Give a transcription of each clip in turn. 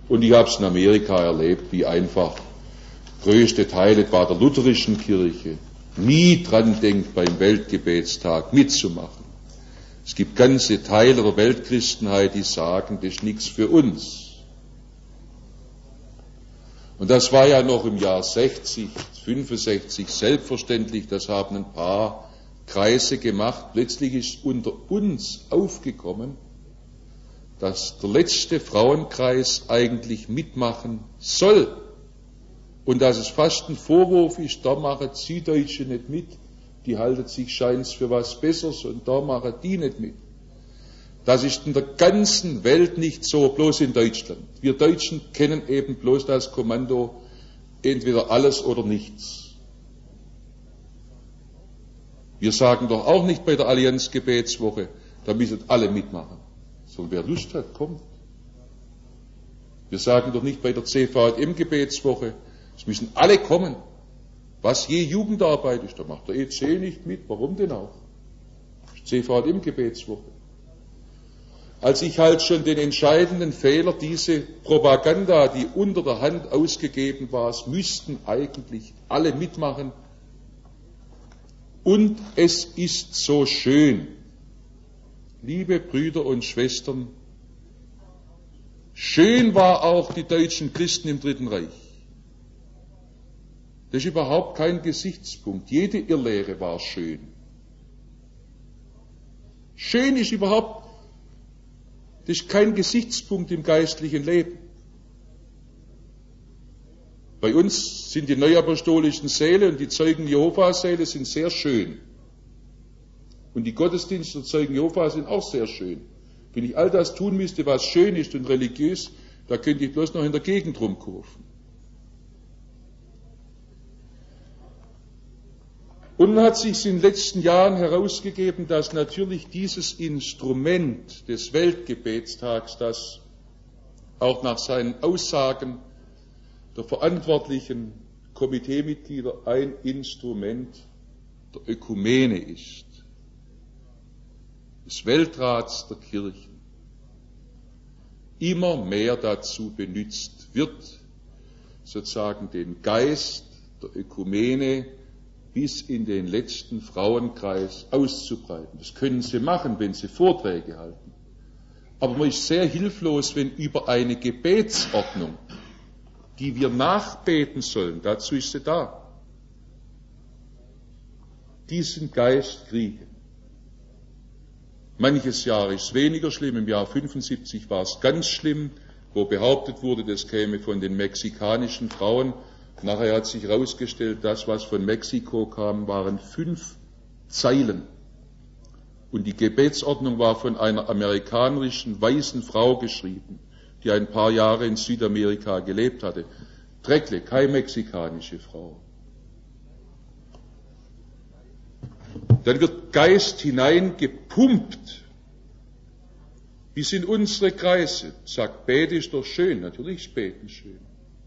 Und ich habe es in Amerika erlebt, wie einfach größte Teile bei der lutherischen Kirche nie dran denkt, beim Weltgebetstag mitzumachen. Es gibt ganze Teile der Weltchristenheit, die sagen, das ist nichts für uns. Und das war ja noch im Jahr 60, 65 selbstverständlich, das haben ein paar Kreise gemacht. Plötzlich ist unter uns aufgekommen, dass der letzte Frauenkreis eigentlich mitmachen soll. Und dass es fast ein Vorwurf ist, da machen Sie Deutsche nicht mit, die halten sich scheins für was Besseres und da machen die nicht mit. Das ist in der ganzen Welt nicht so, bloß in Deutschland. Wir Deutschen kennen eben bloß das Kommando, entweder alles oder nichts. Wir sagen doch auch nicht bei der Allianz Gebetswoche, da müssen alle mitmachen. Sondern wer Lust hat, kommt. Wir sagen doch nicht bei der CVM Gebetswoche, es müssen alle kommen. Was je Jugendarbeit ist, da macht der EC nicht mit. Warum denn auch? CVM Gebetswoche. Als ich halt schon den entscheidenden Fehler, diese Propaganda, die unter der Hand ausgegeben war, es müssten eigentlich alle mitmachen. Und es ist so schön. Liebe Brüder und Schwestern, schön war auch die deutschen Christen im Dritten Reich. Das ist überhaupt kein Gesichtspunkt. Jede Irrlehre war schön. Schön ist überhaupt, das ist kein Gesichtspunkt im geistlichen Leben. Bei uns sind die neuapostolischen Säle und die Zeugen Jehovas Säle sind sehr schön. Und die Gottesdienste der Zeugen Jehovas sind auch sehr schön. Wenn ich all das tun müsste, was schön ist und religiös, da könnte ich bloß noch in der Gegend rumkurven. Und nun hat sich in den letzten Jahren herausgegeben, dass natürlich dieses Instrument des Weltgebetstags, das auch nach seinen Aussagen der verantwortlichen Komiteemitglieder ein Instrument der Ökumene ist, des Weltrats der Kirchen, immer mehr dazu benutzt wird, sozusagen den Geist der Ökumene bis in den letzten Frauenkreis auszubreiten. Das können Sie machen, wenn Sie Vorträge halten. Aber man ist sehr hilflos, wenn über eine Gebetsordnung, die wir nachbeten sollen, dazu ist sie da, diesen Geist kriegen. Manches Jahr ist es weniger schlimm, im Jahr 75 war es ganz schlimm, wo behauptet wurde, das käme von den mexikanischen Frauen. Nachher hat sich herausgestellt, das, was von Mexiko kam, waren 5 Zeilen. Und die Gebetsordnung war von einer amerikanischen weißen Frau geschrieben, die ein paar Jahre in Südamerika gelebt hatte. Dreckle, keine mexikanische Frau. Dann wird Geist hineingepumpt bis in unsere Kreise. Sagt, bete ist doch schön. Natürlich ist beten schön.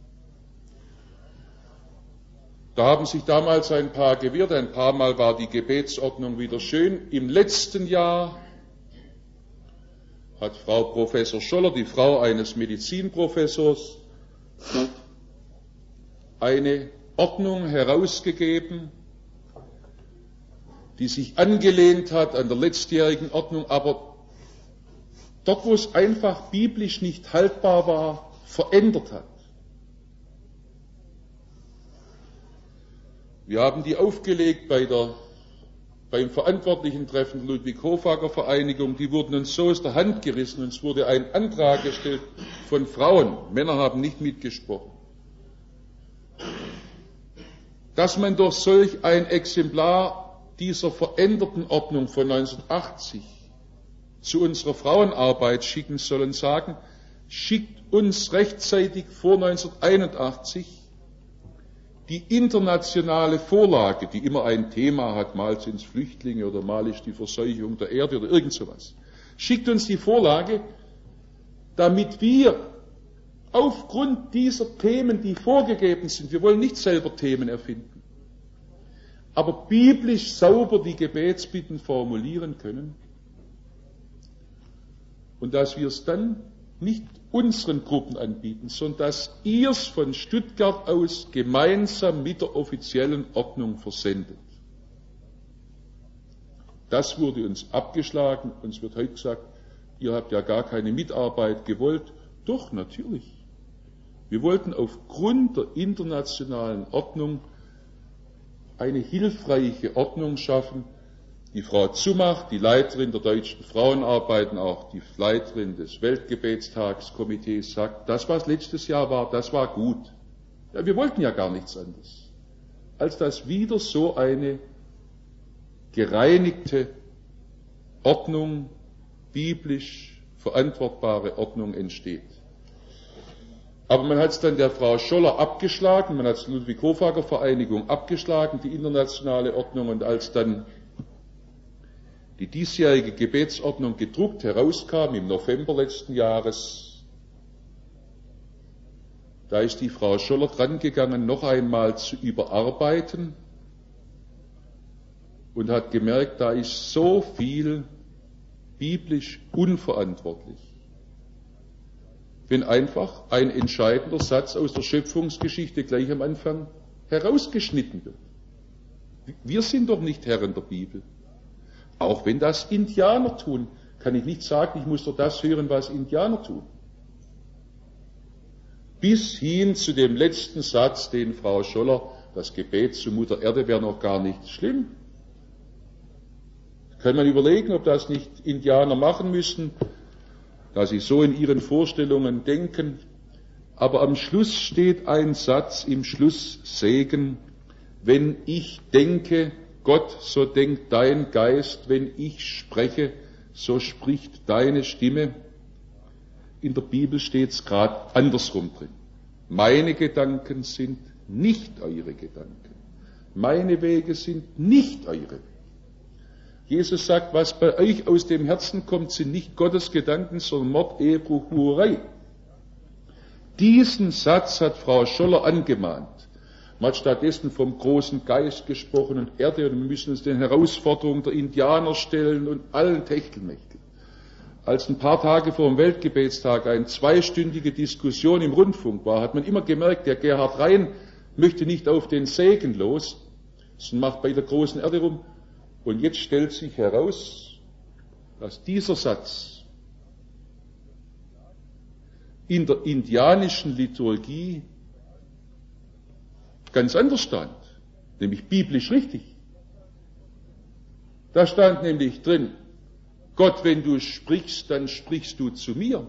Da haben sich damals ein paar gewehrt, ein paar Mal war die Gebetsordnung wieder schön. Im letzten Jahr hat Frau Professor Scholler, die Frau eines Medizinprofessors, eine Ordnung herausgegeben, die sich angelehnt hat an der letztjährigen Ordnung, aber dort, wo es einfach biblisch nicht haltbar war, verändert hat. Wir haben die aufgelegt beim verantwortlichen Treffen der Ludwig-Hofager-Vereinigung. Die wurden uns so aus der Hand gerissen und es wurde ein Antrag gestellt von Frauen. Männer haben nicht mitgesprochen. Dass man doch solch ein Exemplar dieser veränderten Ordnung von 1980 zu unserer Frauenarbeit schicken soll und sagen, schickt uns rechtzeitig vor 1981 die internationale Vorlage, die immer ein Thema hat, mal sind es Flüchtlinge oder mal ist die Verseuchung der Erde oder irgend sowas. Schickt uns die Vorlage, damit wir aufgrund dieser Themen, die vorgegeben sind, wir wollen nicht selber Themen erfinden, aber biblisch sauber die Gebetsbitten formulieren können und dass wir es dann nicht unseren Gruppen anbieten, sondern dass ihr es von Stuttgart aus gemeinsam mit der offiziellen Ordnung versendet. Das wurde uns abgeschlagen. Uns wird heute gesagt, ihr habt ja gar keine Mitarbeit gewollt. Doch, natürlich. Wir wollten aufgrund der internationalen Ordnung eine hilfreiche Ordnung schaffen. Die Frau Zumach, die Leiterin der Deutschen Frauenarbeit und auch die Leiterin des Weltgebetstagskomitees sagt, das, was letztes Jahr war, das war gut. Ja, wir wollten ja gar nichts anderes, als dass wieder so eine gereinigte Ordnung, biblisch verantwortbare Ordnung entsteht. Aber man hat es dann der Frau Scholler abgeschlagen, man hat es der Ludwig-Hofager-Vereinigung abgeschlagen, die internationale Ordnung, und als dann die diesjährige Gebetsordnung gedruckt herauskam im November letzten Jahres, da ist die Frau Scholler drangegangen, noch einmal zu überarbeiten und hat gemerkt, da ist so viel biblisch unverantwortlich, wenn einfach ein entscheidender Satz aus der Schöpfungsgeschichte gleich am Anfang herausgeschnitten wird. Wir sind doch nicht Herren der Bibel. Auch wenn das Indianer tun, kann ich nicht sagen, ich muss doch das hören, was Indianer tun. Bis hin zu dem letzten Satz, den Frau Scholler, das Gebet zu Mutter Erde wäre noch gar nicht schlimm. Kann man überlegen, ob das nicht Indianer machen müssten, da sie so in ihren Vorstellungen denken. Aber am Schluss steht ein Satz im Schlusssegen: Wenn ich denke, Gott, so denkt dein Geist, wenn ich spreche, so spricht deine Stimme. In der Bibel steht es gerade andersrum drin. Meine Gedanken sind nicht eure Gedanken. Meine Wege sind nicht eure Wege. Jesus sagt, was bei euch aus dem Herzen kommt, sind nicht Gottes Gedanken, sondern Mord, Ehebruch, Hurerei. Diesen Satz hat Frau Scholler angemahnt. Man hat stattdessen vom großen Geist gesprochen und Erde, und wir müssen uns den Herausforderungen der Indianer stellen und allen Techtelmechtel. Als ein paar Tage vor dem Weltgebetstag eine zweistündige Diskussion im Rundfunk war, hat man immer gemerkt, der Gerhard Rhein möchte nicht auf den Segen los, sondern macht bei der großen Erde rum. Und jetzt stellt sich heraus, dass dieser Satz in der indianischen Liturgie ganz anders stand, nämlich biblisch richtig. Da stand nämlich drin, Gott, wenn du sprichst, dann sprichst du zu mir.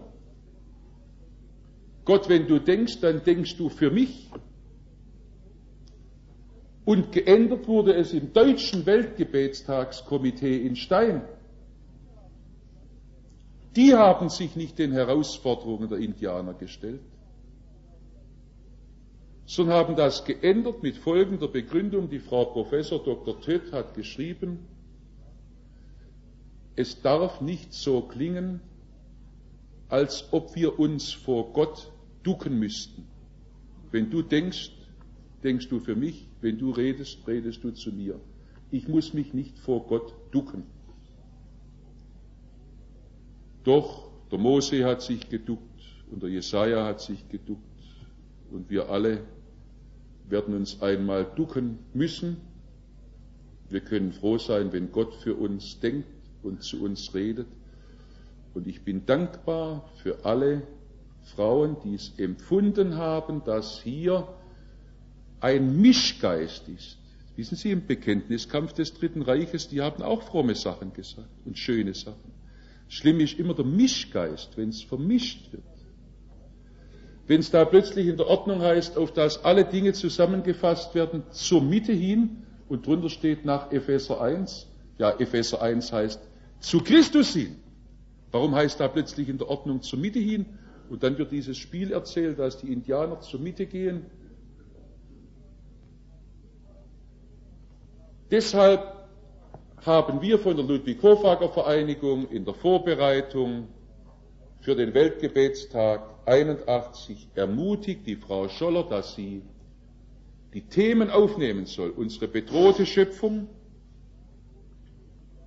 Gott, wenn du denkst, dann denkst du für mich. Und geändert wurde es im Deutschen Weltgebetstagskomitee in Stein. Die haben sich nicht den Herausforderungen der Indianer gestellt, sondern haben das geändert mit folgender Begründung. Die Frau Professor Dr. Töth hat geschrieben, es darf nicht so klingen, als ob wir uns vor Gott ducken müssten. Wenn du denkst, denkst du für mich, wenn du redest, redest du zu mir. Ich muss mich nicht vor Gott ducken. Doch der Mose hat sich geduckt und der Jesaja hat sich geduckt und wir alle werden uns einmal ducken müssen. Wir können froh sein, wenn Gott für uns denkt und zu uns redet. Und ich bin dankbar für alle Frauen, die es empfunden haben, dass hier ein Mischgeist ist. Wissen Sie, im Bekenntniskampf des Dritten Reiches, die haben auch fromme Sachen gesagt und schöne Sachen. Schlimm ist immer der Mischgeist, wenn es vermischt wird. Wenn es da plötzlich in der Ordnung heißt, auf das alle Dinge zusammengefasst werden, zur Mitte hin, und drunter steht nach Epheser 1, ja, Epheser 1 heißt, zu Christus hin. Warum heißt da plötzlich in der Ordnung zur Mitte hin? Und dann wird dieses Spiel erzählt, dass die Indianer zur Mitte gehen. Deshalb haben wir von der Ludwig-Hofager-Vereinigung in der Vorbereitung für den Weltgebetstag 81 ermutigt die Frau Scholler, dass sie die Themen aufnehmen soll, unsere bedrohte Schöpfung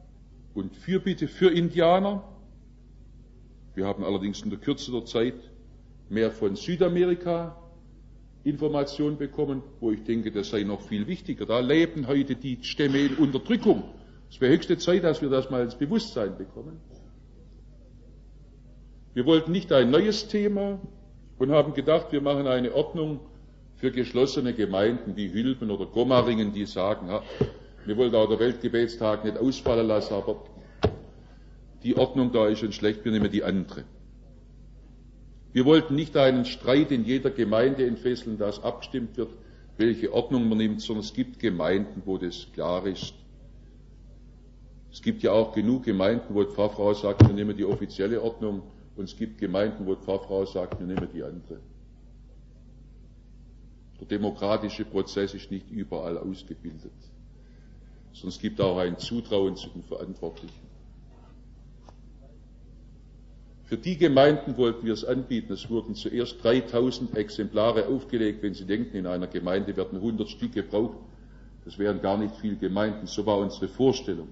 und Fürbitte für Indianer. Wir haben allerdings in der Kürze der Zeit mehr von Südamerika Information bekommen, wo ich denke, das sei noch viel wichtiger. Da leben heute die Stämme in Unterdrückung. Es wäre höchste Zeit, dass wir das mal ins Bewusstsein bekommen. Wir wollten nicht ein neues Thema und haben gedacht, wir machen eine Ordnung für geschlossene Gemeinden wie Hülben oder Gomaringen, die sagen, wir wollen auch den Weltgebetstag nicht ausfallen lassen, aber die Ordnung da ist schon schlecht, wir nehmen die andere. Wir wollten nicht einen Streit in jeder Gemeinde entfesseln, dass abgestimmt wird, welche Ordnung man nimmt, sondern es gibt Gemeinden, wo das klar ist. Es gibt ja auch genug Gemeinden, wo die Pfarrfrau sagt, wir nehmen die offizielle Ordnung, und es gibt Gemeinden, wo die Pfarrfrau sagt, wir nehmen die andere. Der demokratische Prozess ist nicht überall ausgebildet, sondern es gibt auch ein Zutrauen zu den Verantwortlichen. Für die Gemeinden wollten wir es anbieten. Es wurden zuerst 3000 Exemplare aufgelegt. Wenn Sie denken, in einer Gemeinde werden 100 Stück gebraucht, das wären gar nicht viele Gemeinden. So war unsere Vorstellung.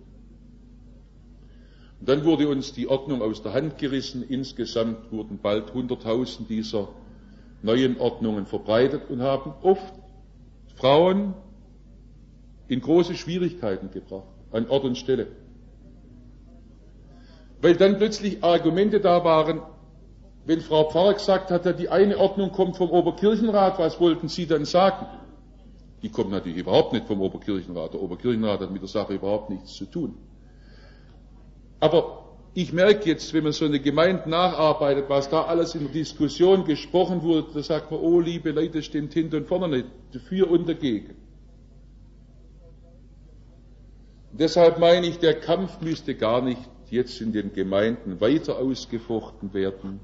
Und dann wurde uns die Ordnung aus der Hand gerissen. Insgesamt wurden bald 100.000 dieser neuen Ordnungen verbreitet und haben oft Frauen in große Schwierigkeiten gebracht, an Ort und Stelle. Weil dann plötzlich Argumente da waren, wenn Frau Pfarrer gesagt hat, die eine Ordnung kommt vom Oberkirchenrat, was wollten Sie dann sagen? Die kommt natürlich überhaupt nicht vom Oberkirchenrat. Der Oberkirchenrat hat mit der Sache überhaupt nichts zu tun. Aber ich merke jetzt, wenn man so eine Gemeinde nacharbeitet, was da alles in der Diskussion gesprochen wurde, da sagt man, oh liebe Leute, stimmt hinten und vorne nicht, dafür und dagegen. Deshalb meine ich, der Kampf müsste gar nicht jetzt in den Gemeinden weiter ausgefochten werden,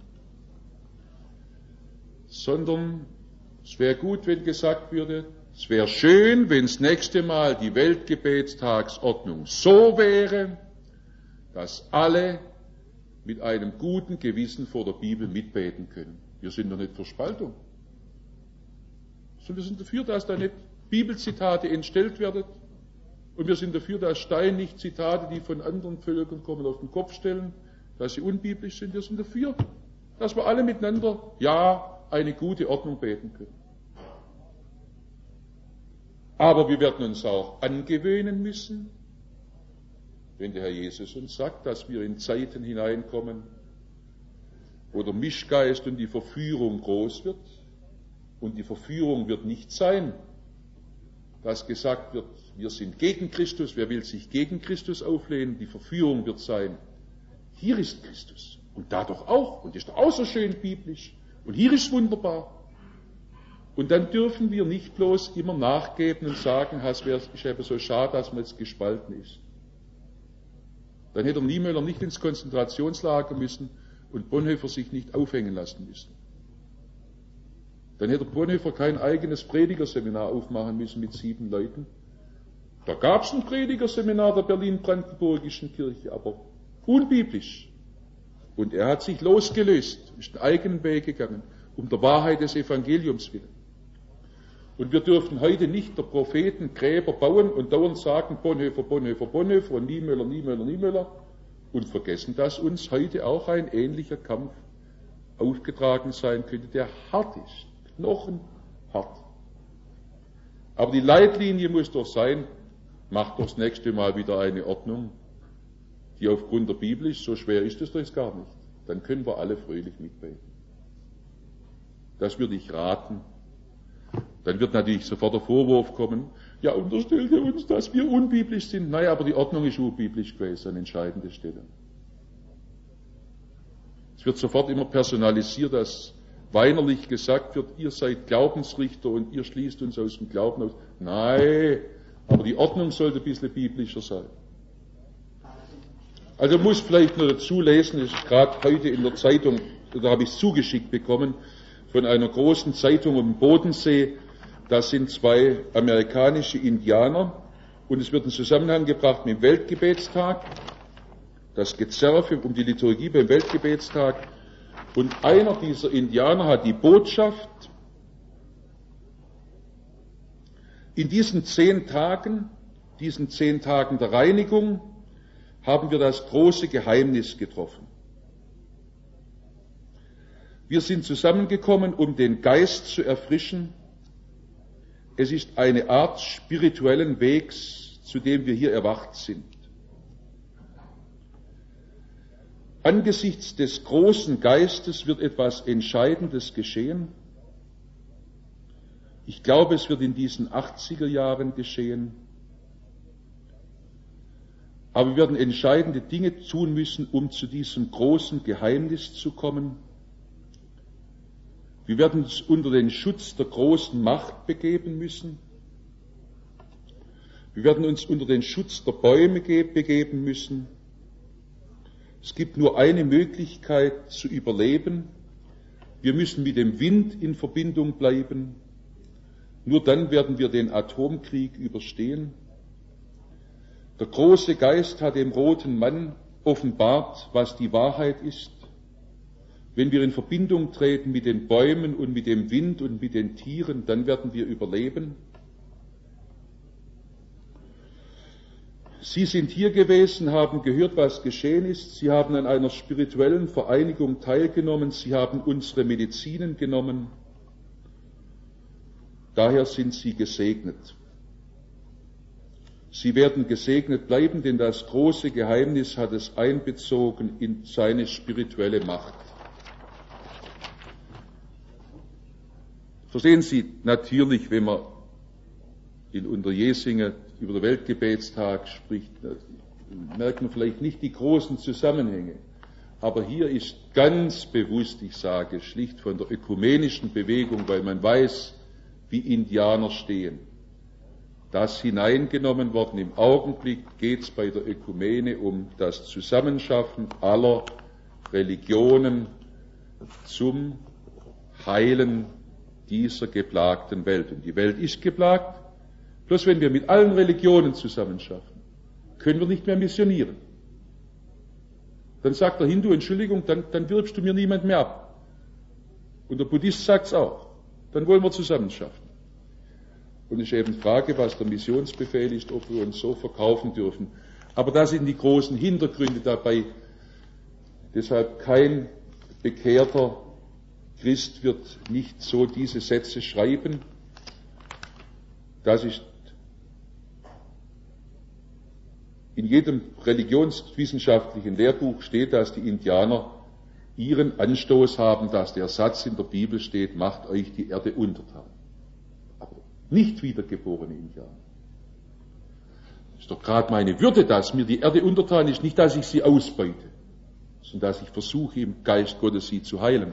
sondern es wäre gut, wenn gesagt würde, es wäre schön, wenn das nächste Mal die Weltgebetstagsordnung so wäre, dass alle mit einem guten Gewissen vor der Bibel mitbeten können. Wir sind doch nicht für Spaltung. Wir sind dafür, dass da nicht Bibelzitate entstellt werden. Und wir sind dafür, dass Steine nicht Zitate, die von anderen Völkern kommen, auf den Kopf stellen, dass sie unbiblisch sind. Wir sind dafür, dass wir alle miteinander, eine gute Ordnung beten können. Aber wir werden uns auch angewöhnen müssen, wenn der Herr Jesus uns sagt, dass wir in Zeiten hineinkommen, wo der Mischgeist und die Verführung groß wird. Und die Verführung wird nicht sein, dass gesagt wird, wir sind gegen Christus, wer will sich gegen Christus auflehnen? Die Verführung wird sein, hier ist Christus und da doch auch und ist doch auch so schön biblisch und hier ist wunderbar. Und dann dürfen wir nicht bloß immer nachgeben und sagen, es ist eben so schade, dass man jetzt gespalten ist. Dann hätte Niemöller nicht ins Konzentrationslager müssen und Bonhoeffer sich nicht aufhängen lassen müssen. Dann hätte Bonhoeffer kein eigenes Predigerseminar aufmachen müssen mit 7 Leuten. Da gab es ein Predigerseminar der Berlin-Brandenburgischen Kirche, aber unbiblisch. Und er hat sich losgelöst, ist einen eigenen Weg gegangen, um der Wahrheit des Evangeliums willen. Und wir dürfen heute nicht der Propheten Gräber bauen und dauernd sagen, Bonhoeffer, Bonhoeffer, Bonhoeffer und Niemöller, Niemöller, Niemöller und vergessen, dass uns heute auch ein ähnlicher Kampf aufgetragen sein könnte, der hart ist, knochenhart. Aber die Leitlinie muss doch sein, macht doch das nächste Mal wieder eine Ordnung, die aufgrund der Bibel ist, so schwer ist es doch gar nicht. Dann können wir alle fröhlich mitbeten. Das würde ich raten. Dann wird natürlich sofort der Vorwurf kommen, ja, unterstellt ihr uns, dass wir unbiblisch sind. Naja, aber die Ordnung ist unbiblisch gewesen, an entscheidender Stelle. Es wird sofort immer personalisiert, dass weinerlich gesagt wird, ihr seid Glaubensrichter und ihr schließt uns aus dem Glauben aus. Nein, aber die Ordnung sollte ein bisschen biblischer sein. Also muss vielleicht nur dazu lesen, das ist gerade heute in der Zeitung, da habe ich es zugeschickt bekommen, von einer großen Zeitung am Bodensee, das sind 2 amerikanische Indianer und es wird in Zusammenhang gebracht mit dem Weltgebetstag, das Gezerre um die Liturgie beim Weltgebetstag. Und einer dieser Indianer hat die Botschaft, in diesen 10 Tagen der Reinigung, haben wir das große Geheimnis getroffen. Wir sind zusammengekommen, um den Geist zu erfrischen. Es ist eine Art spirituellen Wegs, zu dem wir hier erwacht sind. Angesichts des großen Geistes wird etwas Entscheidendes geschehen. Ich glaube, es wird in diesen 80er Jahren geschehen. Aber wir werden entscheidende Dinge tun müssen, um zu diesem großen Geheimnis zu kommen. Wir werden uns unter den Schutz der großen Macht begeben müssen. Wir werden uns unter den Schutz der Bäume begeben müssen. Es gibt nur eine Möglichkeit zu überleben. Wir müssen mit dem Wind in Verbindung bleiben. Nur dann werden wir den Atomkrieg überstehen. Der große Geist hat dem roten Mann offenbart, was die Wahrheit ist. Wenn wir in Verbindung treten mit den Bäumen und mit dem Wind und mit den Tieren, dann werden wir überleben. Sie sind hier gewesen, haben gehört, was geschehen ist. Sie haben an einer spirituellen Vereinigung teilgenommen. Sie haben unsere Medizinen genommen. Daher sind Sie gesegnet. Sie werden gesegnet bleiben, denn das große Geheimnis hat es einbezogen in seine spirituelle Macht. Verstehen Sie, natürlich, wenn man in Unterjesingen über den Weltgebetstag spricht, merkt man vielleicht nicht die großen Zusammenhänge. Aber hier ist ganz bewusst, ich sage, schlicht von der ökumenischen Bewegung, weil man weiß, wie Indianer stehen, das hineingenommen worden. Im Augenblick geht es bei der Ökumene um das Zusammenschaffen aller Religionen zum Heilen dieser geplagten Welt. Und die Welt ist geplagt. Bloß wenn wir mit allen Religionen zusammenschaffen, können wir nicht mehr missionieren. Dann sagt der Hindu, Entschuldigung, dann wirbst du mir niemand mehr ab. Und der Buddhist sagt's auch. Dann wollen wir zusammenschaffen. Und es ist eben die Frage, was der Missionsbefehl ist, ob wir uns so verkaufen dürfen. Aber da sind die großen Hintergründe dabei. Deshalb kein bekehrter Christ wird nicht so diese Sätze schreiben. Das ist in jedem religionswissenschaftlichen Lehrbuch steht, dass die Indianer ihren Anstoß haben, dass der Satz in der Bibel steht, macht euch die Erde untertan. Aber nicht wiedergeborene Indianer. Das ist doch gerade meine Würde, dass mir die Erde untertan ist, nicht, dass ich sie ausbeute, sondern dass ich versuche, im Geist Gottes sie zu heilen.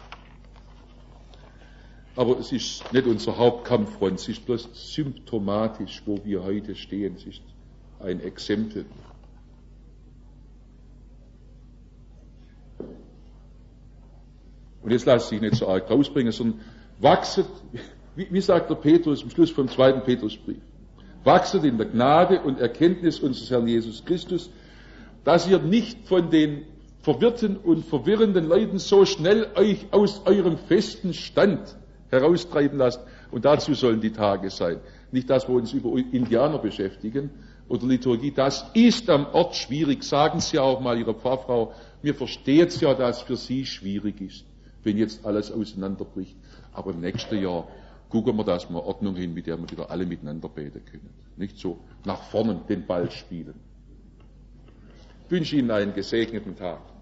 Aber es ist nicht unser Hauptkampffront, es ist bloß symptomatisch, wo wir heute stehen. Es ist ein Exempel. Und jetzt lasst sich nicht so arg rausbringen, sondern wachset, wie sagt der Petrus am Schluss vom 2. Petrusbrief, wachset in der Gnade und Erkenntnis unseres Herrn Jesus Christus, dass ihr nicht von den verwirrten und verwirrenden Leuten so schnell euch aus eurem festen Stand heraustreiben lasst. Und dazu sollen die Tage sein. Nicht, dass wir uns über Indianer beschäftigen oder Liturgie. Das ist am Ort schwierig. Sagen Sie auch mal Ihrer Pfarrfrau, mir versteht's ja, dass für Sie schwierig ist, wenn jetzt alles auseinanderbricht. Aber im nächsten Jahr gucken wir, dass wir Ordnung hin, mit der wir wieder alle miteinander beten können. Nicht so nach vorne den Ball spielen. Ich wünsche Ihnen einen gesegneten Tag.